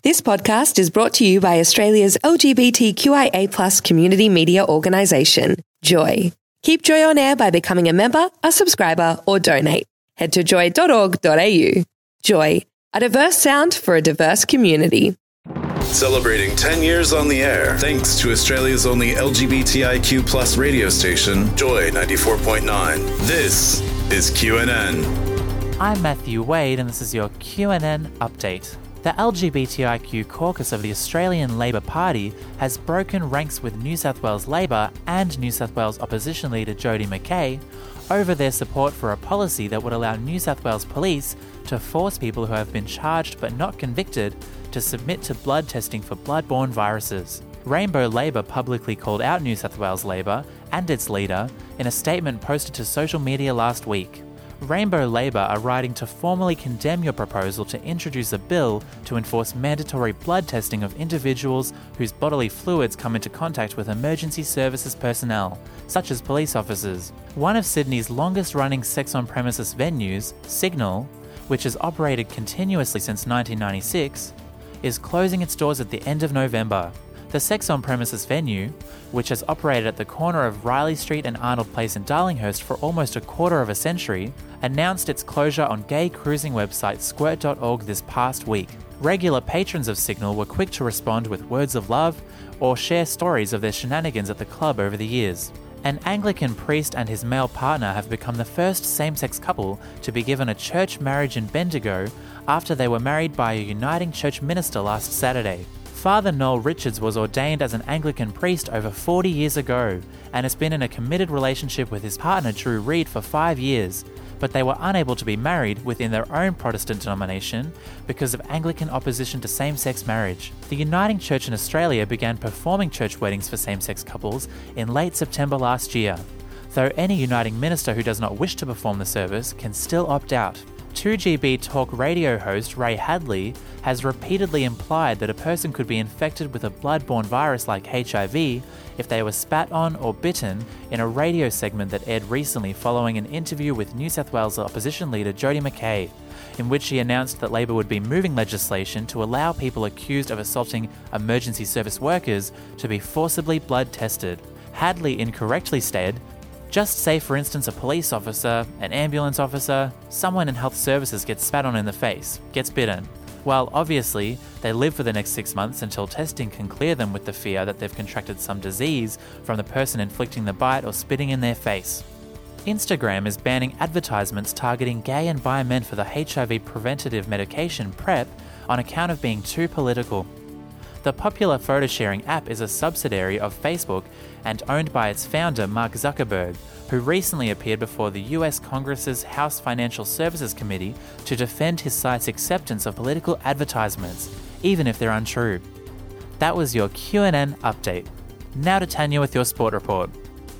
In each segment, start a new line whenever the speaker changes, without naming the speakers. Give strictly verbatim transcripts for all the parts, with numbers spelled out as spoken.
This podcast is brought to you by Australia's L G B T Q I A plus community media organisation, Joy. Keep Joy on air by becoming a member, a subscriber, or donate. Head to joy dot org dot a u. Joy, a diverse sound for a diverse community.
Celebrating ten years on the air, thanks to Australia's only L G B T I Q plus radio station, Joy ninety-four point nine. This is Q N N.
I'm Matthew Wade, and this is your Q N N update. The L G B T I Q caucus of the Australian Labor Party has broken ranks with New South Wales Labor and New South Wales opposition leader Jodi McKay over their support for a policy that would allow New South Wales police to force people who have been charged but not convicted to submit to blood testing for blood-borne viruses. Rainbow Labor publicly called out New South Wales Labor and its leader in a statement posted to social media last week. Rainbow Labor are writing to formally condemn your proposal to introduce a bill to enforce mandatory blood testing of individuals whose bodily fluids come into contact with emergency services personnel, such as police officers. One of Sydney's longest-running sex-on-premises venues, Signal, which has operated continuously since nineteen ninety-six, is closing its doors at the end of November. The sex-on-premises venue, which has operated at the corner of Riley Street and Arnold Place in Darlinghurst for almost a quarter of a century, announced its closure on gay cruising website squirt dot org this past week. Regular patrons of Signal were quick to respond with words of love or share stories of their shenanigans at the club over the years. An Anglican priest and his male partner have become the first same-sex couple to be given a church marriage in Bendigo after they were married by a Uniting Church minister last Saturday. Father Noel Richards was ordained as an Anglican priest over forty years ago and has been in a committed relationship with his partner Drew Reed for five years, but they were unable to be married within their own Protestant denomination because of Anglican opposition to same-sex marriage. The Uniting Church in Australia began performing church weddings for same-sex couples in late September last year, though any Uniting minister who does not wish to perform the service can still opt out. two G B talk radio host Ray Hadley has repeatedly implied that a person could be infected with a blood-borne virus like H I V if they were spat on or bitten in a radio segment that aired recently following an interview with New South Wales opposition leader Jodi McKay, in which she announced that Labor would be moving legislation to allow people accused of assaulting emergency service workers to be forcibly blood tested. Hadley incorrectly stated, "Just say, for instance, a police officer, an ambulance officer, someone in health services gets spat on in the face, gets bitten. Well, obviously, they live for the next six months until testing can clear them with the fear that they've contracted some disease from the person inflicting the bite or spitting in their face." Instagram is banning advertisements targeting gay and bi men for the H I V preventative medication PrEP on account of being too political. The popular photo-sharing app is a subsidiary of Facebook and owned by its founder, Mark Zuckerberg, who recently appeared before the U S Congress's House Financial Services Committee to defend his site's acceptance of political advertisements, even if they're untrue. That was your Q N N update. Now to Tanya with your sport report.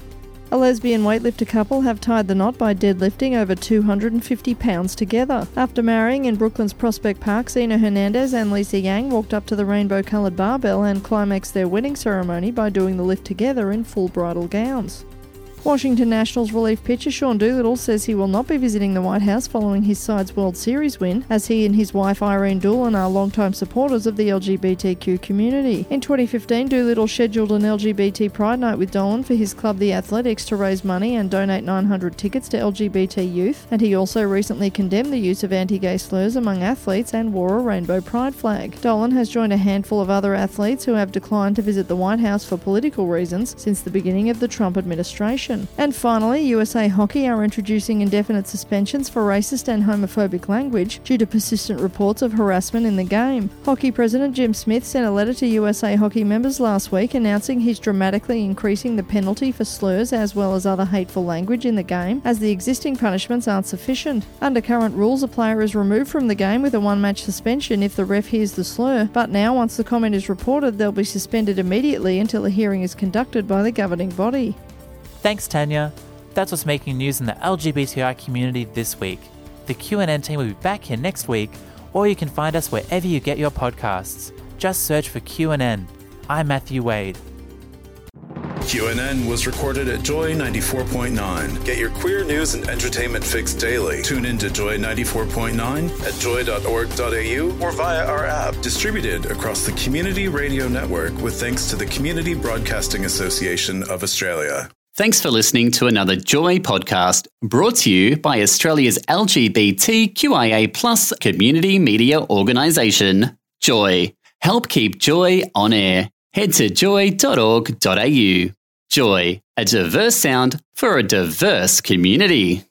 A lesbian weightlifter couple have tied the knot by deadlifting over two hundred fifty pounds together. After marrying in Brooklyn's Prospect Park, Zena Hernandez and Lisa Yang walked up to the rainbow-coloured barbell and climaxed their wedding ceremony by doing the lift together in full bridal gowns. Washington Nationals relief pitcher Sean Doolittle says he will not be visiting the White House following his side's World Series win, as he and his wife Irene Doolan are longtime supporters of the L G B T Q community. In twenty fifteen, Doolittle scheduled an L G B T Pride Night with Dolan for his club The Athletics to raise money and donate nine hundred tickets to L G B T youth, and he also recently condemned the use of anti-gay slurs among athletes and wore a rainbow pride flag. Dolan has joined a handful of other athletes who have declined to visit the White House for political reasons since the beginning of the Trump administration. And finally, U S A Hockey are introducing indefinite suspensions for racist and homophobic language due to persistent reports of harassment in the game. Hockey President Jim Smith sent a letter to U S A Hockey members last week announcing he's dramatically increasing the penalty for slurs as well as other hateful language in the game, as the existing punishments aren't sufficient. Under current rules, a player is removed from the game with a one-match suspension if the ref hears the slur, but now once the comment is reported, they'll be suspended immediately until a hearing is conducted by the governing body.
Thanks, Tanya. That's what's making news in the L G B T I community this week. The Q N N team will be back here next week, or you can find us wherever you get your podcasts. Just search for Q N N. I'm Matthew Wade.
Q N N was recorded at Joy ninety-four point nine. Get your queer news and entertainment fix daily. Tune in to Joy ninety-four point nine at joy dot org dot a u or via our app. Distributed across the Community Radio Network with thanks to the Community Broadcasting Association of Australia.
Thanks for listening to another Joy podcast brought to you by Australia's L G B T Q I A plus community media organisation, Joy. Help keep Joy on air. Head to joy dot org dot a u. Joy, a diverse sound for a diverse community.